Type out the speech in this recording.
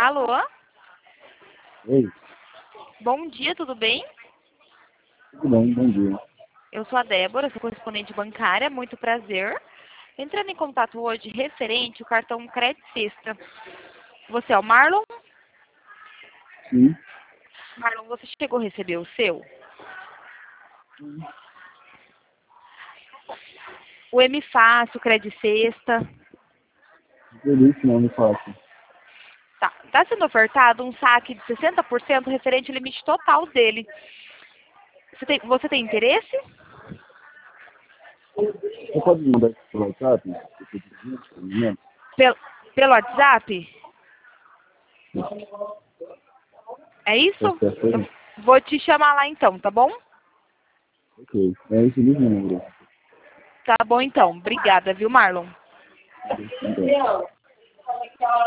Alô? Oi, Bom dia, tudo bem? tudo bem, bom dia. Eu sou a Débora, sou correspondente bancária, muito prazer. Entrando em contato hoje referente ao cartão Crédito Sexta. Você é o Marlon? Sim, Marlon, você chegou a receber o seu? O M Fácil, Crédito Sexta. feliz que não me faço. Tá sendo ofertado um saque de 60% referente ao limite total dele. Você tem interesse? Você pode me mandar isso pelo WhatsApp? Depois de 20 minutos? Pelo, pelo WhatsApp? É isso? Pode ser assim? Eu vou te chamar lá então, tá bom? Ok, é esse mesmo número. Tá bom então. Obrigada, viu, Marlon? Então.